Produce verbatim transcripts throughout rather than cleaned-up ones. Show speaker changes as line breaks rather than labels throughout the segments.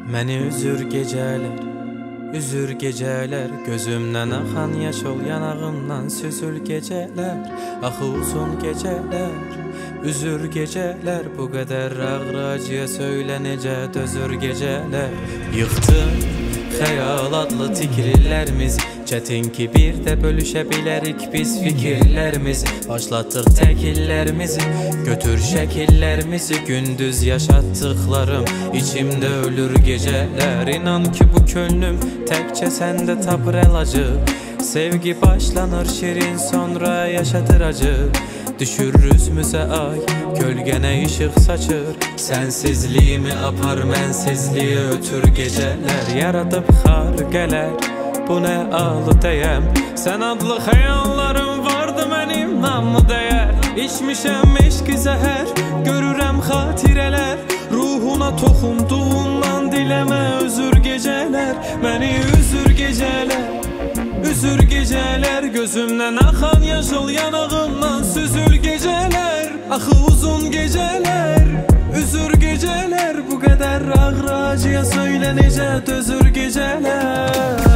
Məni üzür gecələr, üzür gecələr, gözümdən axan yaş ol, yanağımdan süzül gecələr. Axı uzun gecələr, üzür gecələr, bu qədər ağır acıya söylə necə dözür gecələr. Yıxdın xəyal adlı tikrilərimizi, çətin ki bir də bölüşə bilərik biz fikirlərimizi. Başlatdıq təkillərimizi, götür şəkillərimizi, gündüz yaşatdıqlarım içimdə ölür gecələr. İnan ki bu könlüm təkcə səndə tapır əlacı, sevgi başlanır şirin sonra yaşadır acı. Düşür üzümüzə ay, gölgənə işıq saçır, sənsizliyimi apar mənsizliyə ötür gecələr. Yaradıb xarqələr, bu nə alı dəyəm, sən adlı xəyallarım vardı mənim namı dəyər. İçmişəm eşqi zəhər, görürəm xatirələr, ruhuna toxunduğundan diləmə özür gecələr. Məni üzür gecələr, üzür gecələr, gözümdən axan yaş ol, yanağımdan süzül gecələr. Axı uzun gecələr, üzür gecələr, bu qədər ağır acıya söylə necə dözür gecələr.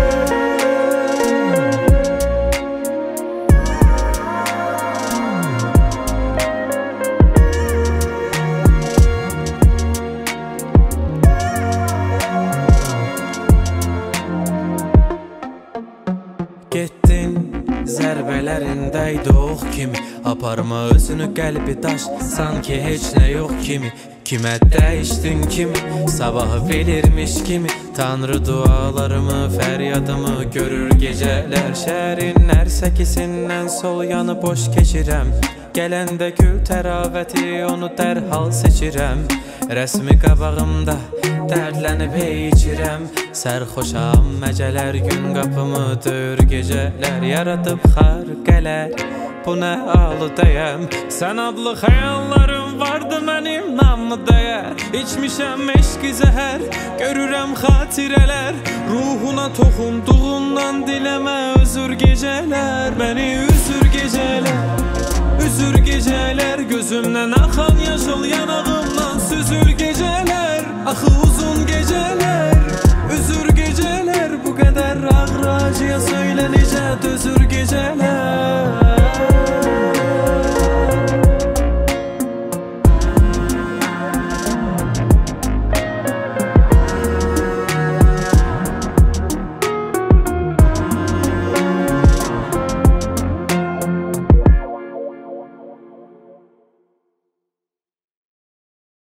Getdin zərbələrində idi ox kimi, aparma özünü qəlbi daş, sanki heç nə yox kimi. Kimə dəyişdin kimi, sabahı bilirmiş kimi, Tanrı dualarımı, fəryadımı görür gecələr. Şəhərin hər səkisindən sol yanı boş keçirəm, gələndə gül təravəti onu dərhal seçirəm. Rəsmi qabağımda dərdlənib hey içirəm, sərxoşam məcələr, gün qapımı döyür gecələr. Yaradıb xarqələr, bu nə alı dəyəm, sən adlı xəyallarım vardı mənim namı dəyər. İçmişəm eşqi zəhər, görürəm xatirələr, ruhuna toxunduğundan diləmə özür gecələr. Məni üzür gecələr, üzür gecələr, gözümdən axan yaş ol, yanağımdan süzül gecələr. Axı